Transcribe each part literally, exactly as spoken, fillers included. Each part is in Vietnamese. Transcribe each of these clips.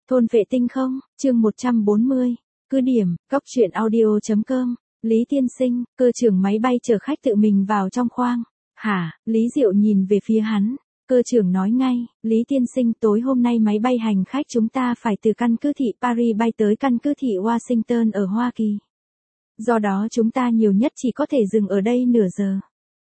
Thôn vệ tinh không, chương một trăm bốn mươi, cứ điểm, góc truyện audio.com, Lý tiên sinh, cơ trưởng máy bay chở khách tự mình vào trong khoang. Hả, Lý Diệu nhìn về phía hắn, cơ trưởng nói ngay, Lý tiên sinh tối hôm nay máy bay hành khách chúng ta phải từ căn cứ thị Paris bay tới căn cứ thị Washington ở Hoa Kỳ. Do đó chúng ta nhiều nhất chỉ có thể dừng ở đây nửa giờ.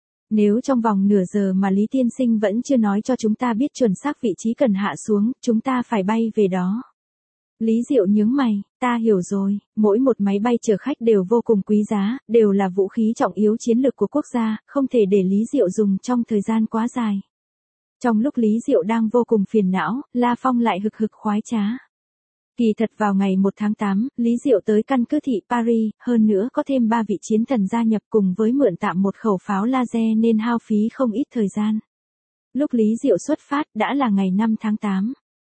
Nếu trong vòng nửa giờ mà Lý tiên sinh vẫn chưa nói cho chúng ta biết chuẩn xác vị trí cần hạ xuống, chúng ta phải bay về đó. Lý Diệu nhướng mày, ta hiểu rồi, mỗi một máy bay chở khách đều vô cùng quý giá, đều là vũ khí trọng yếu chiến lược của quốc gia, không thể để Lý Diệu dùng trong thời gian quá dài. Trong lúc Lý Diệu đang vô cùng phiền não, La Phong lại hực hực khoái trá. Kỳ thật vào ngày một tháng tám, Lý Diệu tới căn cứ thị Paris, hơn nữa có thêm ba vị chiến thần gia nhập cùng với mượn tạm một khẩu pháo laser nên hao phí không ít thời gian. Lúc Lý Diệu xuất phát đã là ngày năm tháng tám.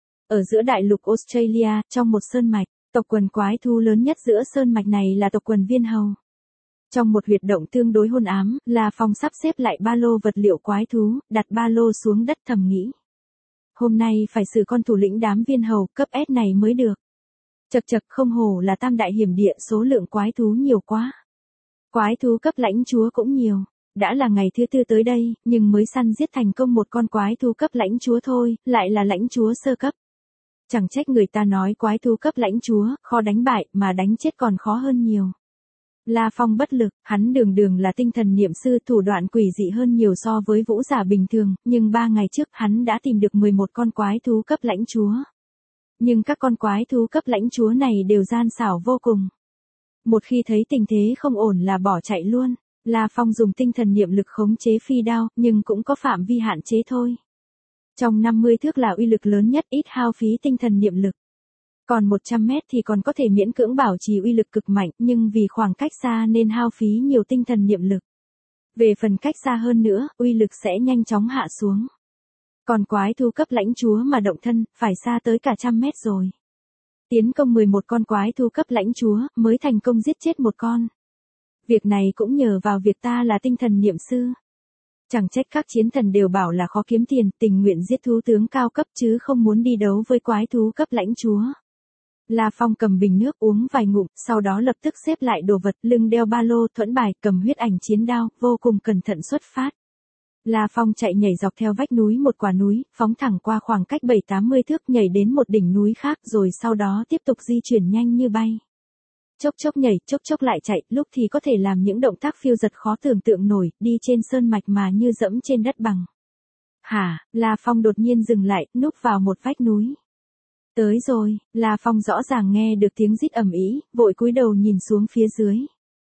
Ở giữa đại lục Australia, trong một sơn mạch, tộc quần quái thú lớn nhất giữa sơn mạch này là tộc quần viên hầu. Trong một huyệt động tương đối hôn ám, La Phong sắp xếp lại ba lô vật liệu quái thú, đặt ba lô xuống đất thầm nghĩ. Hôm nay phải xử con thủ lĩnh đám viên hầu cấp S này mới được. Chật chật không hổ là tam đại hiểm địa, số lượng quái thú nhiều quá. Quái thú cấp lãnh chúa cũng nhiều. Đã là ngày thứ tư tới đây, nhưng mới săn giết thành công một con quái thú cấp lãnh chúa thôi, lại là lãnh chúa sơ cấp. Chẳng trách người ta nói quái thú cấp lãnh chúa, khó đánh bại, mà đánh chết còn khó hơn nhiều. La Phong bất lực, hắn đường đường là tinh thần niệm sư, thủ đoạn quỷ dị hơn nhiều so với vũ giả bình thường, nhưng ba ngày trước hắn đã tìm được mười một con quái thú cấp lãnh chúa. Nhưng các con quái thú cấp lãnh chúa này đều gian xảo vô cùng. Một khi thấy tình thế không ổn là bỏ chạy luôn. La Phong dùng tinh thần niệm lực khống chế phi đao, nhưng cũng có phạm vi hạn chế thôi. Trong năm mươi thước là uy lực lớn nhất, ít hao phí tinh thần niệm lực. Còn một trăm mét thì còn có thể miễn cưỡng bảo trì uy lực cực mạnh, nhưng vì khoảng cách xa nên hao phí nhiều tinh thần niệm lực. Về phần cách xa hơn nữa, uy lực sẽ nhanh chóng hạ xuống. Còn quái thú cấp lãnh chúa mà động thân, phải xa tới cả trăm mét rồi. Tiến công mười một con quái thú cấp lãnh chúa, mới thành công giết chết một con. Việc này cũng nhờ vào việc ta là tinh thần niệm sư. Chẳng trách các chiến thần đều bảo là khó kiếm tiền, tình nguyện giết thú tướng cao cấp chứ không muốn đi đấu với quái thú cấp lãnh chúa. La Phong cầm bình nước uống vài ngụm, sau đó lập tức xếp lại đồ vật, lưng đeo ba lô, thuẫn bài, cầm huyết ảnh chiến đao, vô cùng cẩn thận xuất phát. La Phong chạy nhảy dọc theo vách núi một quả núi, phóng thẳng qua khoảng cách bảy tám mươi thước, nhảy đến một đỉnh núi khác rồi sau đó tiếp tục di chuyển nhanh như bay. Chốc chốc nhảy, chốc chốc lại chạy, lúc thì có thể làm những động tác phiêu dật khó tưởng tượng nổi, đi trên sơn mạch mà như dẫm trên đất bằng. Hả, La Phong đột nhiên dừng lại, núp vào một vách núi. Tới rồi, La Phong rõ ràng nghe được tiếng rít ầm ĩ, vội cúi đầu nhìn xuống phía dưới.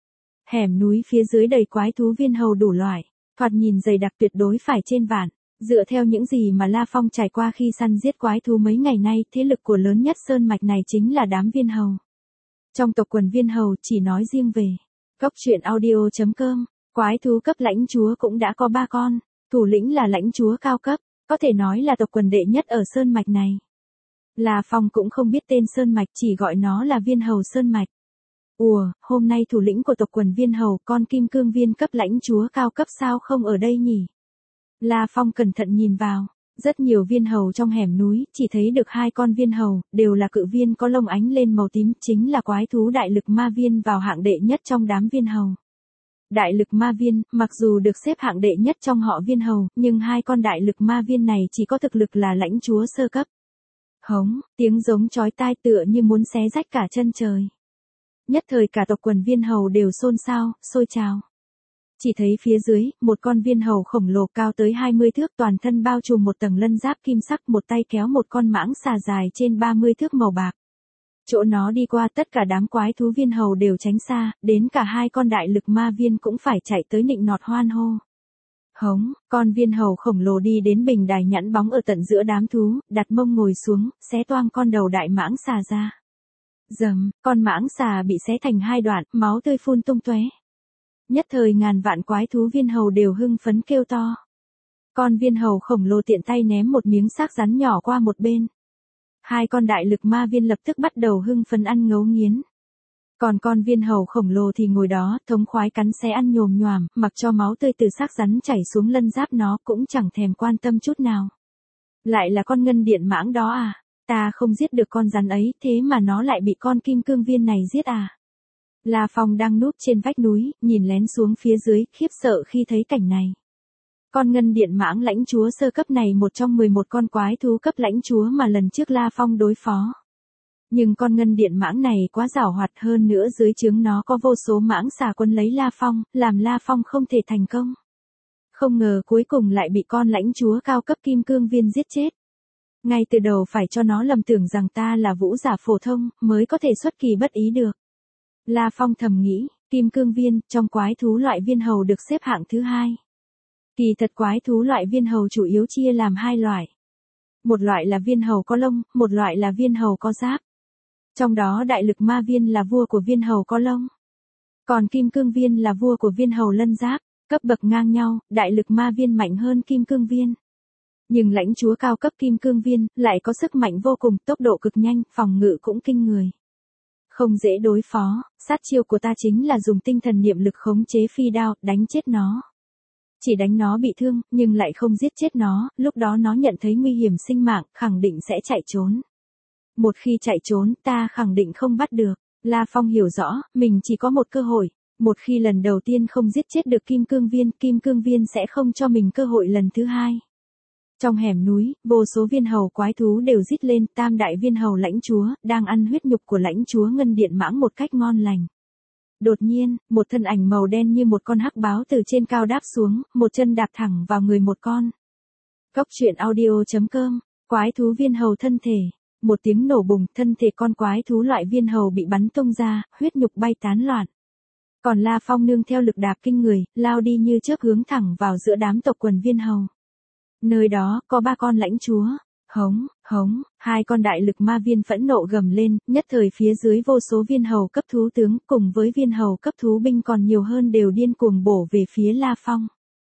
Hẻm núi phía dưới đầy quái thú viên hầu đủ loại, thoạt nhìn dày đặc tuyệt đối phải trên vạn. Dựa theo những gì mà La Phong trải qua khi săn giết quái thú mấy ngày nay, thế lực của lớn nhất sơn mạch này chính là đám viên hầu. Trong tộc quần viên hầu chỉ nói riêng về góc truyện audio.com, quái thú cấp lãnh chúa cũng đã có ba con, thủ lĩnh là lãnh chúa cao cấp, có thể nói là tộc quần đệ nhất ở sơn mạch này. La Phong cũng không biết tên sơn mạch, chỉ gọi nó là viên hầu sơn mạch. Ùa, hôm nay thủ lĩnh của tộc quần viên hầu, con kim cương viên cấp lãnh chúa cao cấp sao không ở đây nhỉ? La Phong cẩn thận nhìn vào, rất nhiều viên hầu trong hẻm núi, chỉ thấy được hai con viên hầu, đều là cự viên có lông ánh lên màu tím, chính là quái thú đại lực ma viên vào hạng đệ nhất trong đám viên hầu. Đại lực ma viên, mặc dù được xếp hạng đệ nhất trong họ viên hầu, nhưng hai con đại lực ma viên này chỉ có thực lực là lãnh chúa sơ cấp. Hống, tiếng giống chói tai tựa như muốn xé rách cả chân trời. Nhất thời cả tộc quần viên hầu đều xôn xao, sôi trào. Chỉ thấy phía dưới, một con viên hầu khổng lồ cao tới hai mươi thước, toàn thân bao trùm một tầng lân giáp kim sắc, một tay kéo một con mãng xà dài trên ba mươi thước màu bạc. Chỗ nó đi qua tất cả đám quái thú viên hầu đều tránh xa, đến cả hai con đại lực ma viên cũng phải chạy tới nịnh nọt hoan hô. Hống, con viên hầu khổng lồ đi đến bình đài nhẵn bóng ở tận giữa đám thú, đặt mông ngồi xuống, xé toang con đầu đại mãng xà ra. Dầm, con mãng xà bị xé thành hai đoạn, máu tươi phun tung tóe. Nhất thời ngàn vạn quái thú viên hầu đều hưng phấn kêu to. Con viên hầu khổng lồ tiện tay ném một miếng xác rắn nhỏ qua một bên. Hai con đại lực ma viên lập tức bắt đầu hưng phấn ăn ngấu nghiến. Còn con viên hầu khổng lồ thì ngồi đó, thống khoái cắn xé ăn nhồm nhoàm, mặc cho máu tươi từ xác rắn chảy xuống lân giáp nó cũng chẳng thèm quan tâm chút nào. Lại là con ngân điện mãng đó à? ta không giết được con rắn ấy, thế mà nó lại bị con kim cương viên này giết à? La Phong đang núp trên vách núi, nhìn lén xuống phía dưới, khiếp sợ khi thấy cảnh này. Con ngân điện mãng lãnh chúa sơ cấp này một trong mười một con quái thú cấp lãnh chúa mà lần trước La Phong đối phó. Nhưng con ngân điện mãng này quá giảo hoạt, hơn nữa dưới trướng nó có vô số mãng xà quân lấy La Phong, làm La Phong không thể thành công. Không ngờ cuối cùng lại bị con lãnh chúa cao cấp kim cương viên giết chết. Ngay từ đầu phải cho nó lầm tưởng rằng ta là vũ giả phổ thông, mới có thể xuất kỳ bất ý được. La Phong thầm nghĩ, kim cương viên, trong quái thú loại viên hầu được xếp hạng thứ hai. Kỳ thật quái thú loại viên hầu chủ yếu chia làm hai loại. Một loại là viên hầu có lông, một loại là viên hầu có giáp. Trong đó đại lực ma viên là vua của viên hầu có lông. Còn kim cương viên là vua của viên hầu lân giáp, cấp bậc ngang nhau, đại lực ma viên mạnh hơn kim cương viên. Nhưng lãnh chúa cao cấp kim cương viên lại có sức mạnh vô cùng, tốc độ cực nhanh, phòng ngự cũng kinh người. Không dễ đối phó, sát chiêu của ta chính là dùng tinh thần niệm lực khống chế phi đao, đánh chết nó. Chỉ đánh nó bị thương, nhưng lại không giết chết nó, lúc đó nó nhận thấy nguy hiểm sinh mạng, khẳng định sẽ chạy trốn. Một khi chạy trốn, ta khẳng định không bắt được. La Phong hiểu rõ, mình chỉ có một cơ hội. Một khi lần đầu tiên không giết chết được kim cương viên, kim cương viên sẽ không cho mình cơ hội lần thứ hai. Trong hẻm núi, vô số viên hầu quái thú đều rít lên, tam đại viên hầu lãnh chúa, đang ăn huyết nhục của lãnh chúa ngân điện mãng một cách ngon lành. Đột nhiên, một thân ảnh màu đen như một con hắc báo từ trên cao đáp xuống, một chân đạp thẳng vào người một con. Cốc truyện audio chấm com, quái thú viên hầu thân thể. Một tiếng nổ bùng, thân thể con quái thú loại viên hầu bị bắn tung ra, huyết nhục bay tán loạn. Còn La Phong nương theo lực đạp kinh người, lao đi như chớp hướng thẳng vào giữa đám tộc quần viên hầu. Nơi đó, có ba con lãnh chúa. Hống, hống, hai con đại lực ma viên phẫn nộ gầm lên, nhất thời phía dưới vô số viên hầu cấp thú tướng cùng với viên hầu cấp thú binh còn nhiều hơn đều điên cuồng bổ về phía La Phong.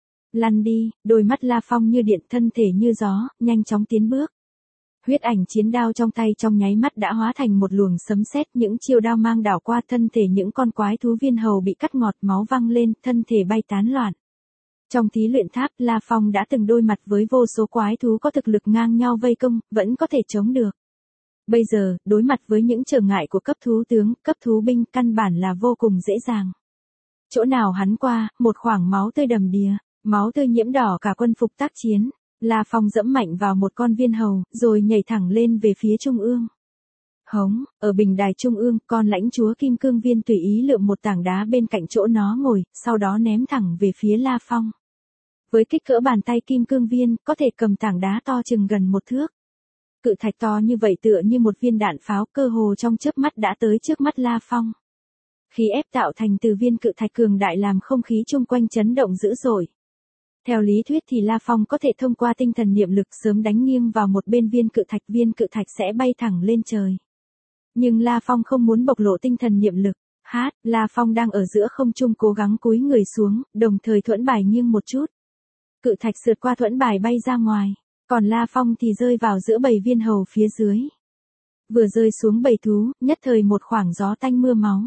Lăn đi, đôi mắt La Phong như điện, thân thể như gió, nhanh chóng tiến bước. Huyết ảnh chiến đao trong tay trong nháy mắt đã hóa thành một luồng sấm sét, những chiêu đao mang đảo qua thân thể những con quái thú viên hầu bị cắt ngọt, máu văng lên, thân thể bay tán loạn. Trong thí luyện tháp, La Phong đã từng đối mặt với vô số quái thú có thực lực ngang nhau vây công, vẫn có thể chống được. Bây giờ, đối mặt với những trở ngại của cấp thú tướng, cấp thú binh, căn bản là vô cùng dễ dàng. Chỗ nào hắn qua, một khoảng máu tươi đầm đìa, máu tươi nhiễm đỏ cả quân phục tác chiến. La Phong dẫm mạnh vào một con viên hầu, rồi nhảy thẳng lên về phía trung ương. Hống, ở bình đài trung ương, con lãnh chúa kim cương viên tùy ý lượm một tảng đá bên cạnh chỗ nó ngồi, sau đó ném thẳng về phía La Phong. Với kích cỡ bàn tay kim cương viên, có thể cầm tảng đá to chừng gần một thước. Cự thạch to như vậy tựa như một viên đạn pháo, cơ hồ trong chớp mắt đã tới trước mắt La Phong. Khí ép tạo thành từ viên cự thạch cường đại làm không khí chung quanh chấn động dữ dội. Theo lý thuyết thì La Phong có thể thông qua tinh thần niệm lực sớm đánh nghiêng vào một bên viên cự thạch, viên cự thạch sẽ bay thẳng lên trời. Nhưng La Phong không muốn bộc lộ tinh thần niệm lực. Hát, La Phong đang ở giữa không trung cố gắng cúi người xuống, đồng thời thuẫn bài nghiêng một chút. Cự thạch sượt qua thuẫn bài bay ra ngoài, còn La Phong thì rơi vào giữa bầy viên hầu phía dưới. Vừa rơi xuống bầy thú, nhất thời một khoảng gió tanh mưa máu.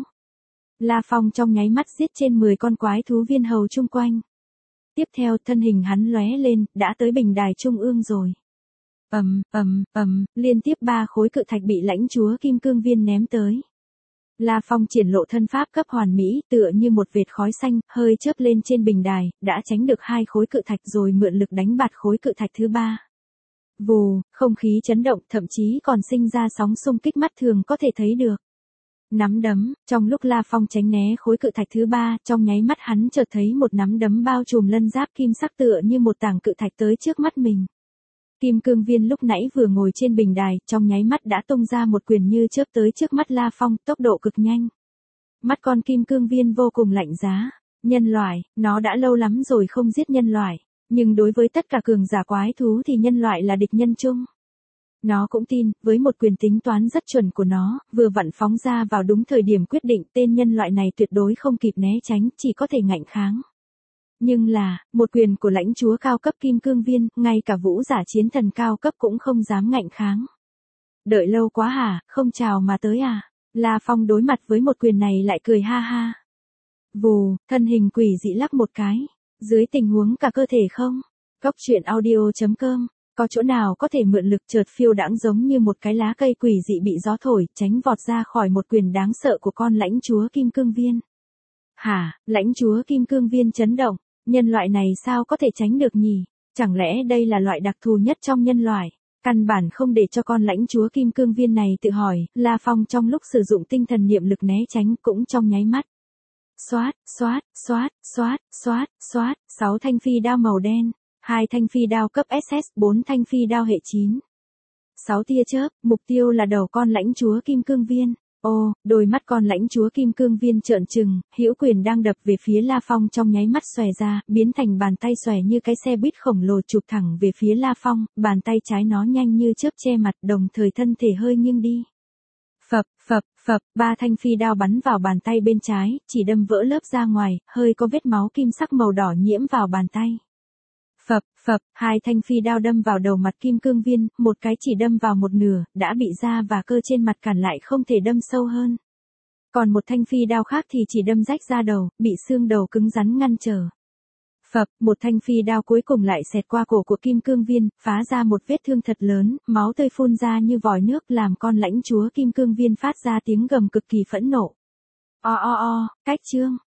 La Phong trong nháy mắt giết trên mười con quái thú viên hầu chung quanh. Tiếp theo, thân hình hắn lóe lên, đã tới bình đài trung ương rồi. Ầm, ầm, ầm, liên tiếp ba khối cự thạch bị lãnh chúa kim cương viên ném tới. La Phong triển lộ thân pháp cấp hoàn mỹ, tựa như một vệt khói xanh, hơi chớp lên trên bình đài, đã tránh được hai khối cự thạch rồi mượn lực đánh bạt khối cự thạch thứ ba. Vù, không khí chấn động, thậm chí còn sinh ra sóng xung kích mắt thường có thể thấy được. Nắm đấm, trong lúc La Phong tránh né khối cự thạch thứ ba, trong nháy mắt hắn chợt thấy một nắm đấm bao trùm lân giáp kim sắc tựa như một tảng cự thạch tới trước mắt mình. Kim cương viên lúc nãy vừa ngồi trên bình đài, trong nháy mắt đã tung ra một quyền như chớp tới trước mắt La Phong, tốc độ cực nhanh. Mắt con kim cương viên vô cùng lạnh giá. Nhân loại, nó đã lâu lắm rồi không giết nhân loại, nhưng đối với tất cả cường giả quái thú thì nhân loại là địch nhân chung. Nó cũng tin, với một quyền tính toán rất chuẩn của nó, vừa vặn phóng ra vào đúng thời điểm quyết định, tên nhân loại này tuyệt đối không kịp né tránh, chỉ có thể ngạnh kháng. Nhưng là, một quyền của lãnh chúa cao cấp kim cương viên, ngay cả vũ giả chiến thần cao cấp cũng không dám ngạnh kháng. Đợi lâu quá hả, không chào mà tới à? La Phong đối mặt với một quyền này lại cười ha ha. Vù, thân hình quỷ dị lắc một cái. Dưới tình huống cả cơ thể không? Cốc truyện audio chấm com Có chỗ nào có thể mượn lực chợt phiêu đãng giống như một cái lá cây quỷ dị bị gió thổi, tránh vọt ra khỏi một quyền đáng sợ của con lãnh chúa Kim Cương Viên. Hả, lãnh chúa Kim Cương Viên chấn động, nhân loại này sao có thể tránh được nhỉ? Chẳng lẽ đây là loại đặc thù nhất trong nhân loại? Căn bản không để cho con lãnh chúa Kim Cương Viên này tự hỏi, La Phong trong lúc sử dụng tinh thần niệm lực né tránh cũng trong nháy mắt. Xoát, xoát, xoát, xoát, xoát, xoát, sáu thanh phi đao màu đen, hai thanh phi đao cấp ét ét, bốn thanh phi đao hệ chín. sáu tia chớp, mục tiêu là đầu con lãnh chúa Kim Cương Viên. Ô, đôi mắt con lãnh chúa Kim Cương Viên trợn trừng, hữu quyền đang đập về phía La Phong trong nháy mắt xòe ra, biến thành bàn tay xòe như cái xe buýt khổng lồ chụp thẳng về phía La Phong, bàn tay trái nó nhanh như chớp che mặt, đồng thời thân thể hơi nghiêng đi. Phập, phập, phập, ba thanh phi đao bắn vào bàn tay bên trái, chỉ đâm vỡ lớp ra ngoài, hơi có vết máu kim sắc màu đỏ nhiễm vào bàn tay. Phập, phập, hai thanh phi đao đâm vào đầu mặt Kim Cương Viên, một cái chỉ đâm vào một nửa, đã bị da và cơ trên mặt cản lại không thể đâm sâu hơn. Còn một thanh phi đao khác thì chỉ đâm rách da đầu, bị xương đầu cứng rắn ngăn trở. Phập, một thanh phi đao cuối cùng lại xẹt qua cổ của Kim Cương Viên, phá ra một vết thương thật lớn, máu tươi phun ra như vòi nước làm con lãnh chúa Kim Cương Viên phát ra tiếng gầm cực kỳ phẫn nộ. O o o, cách chương.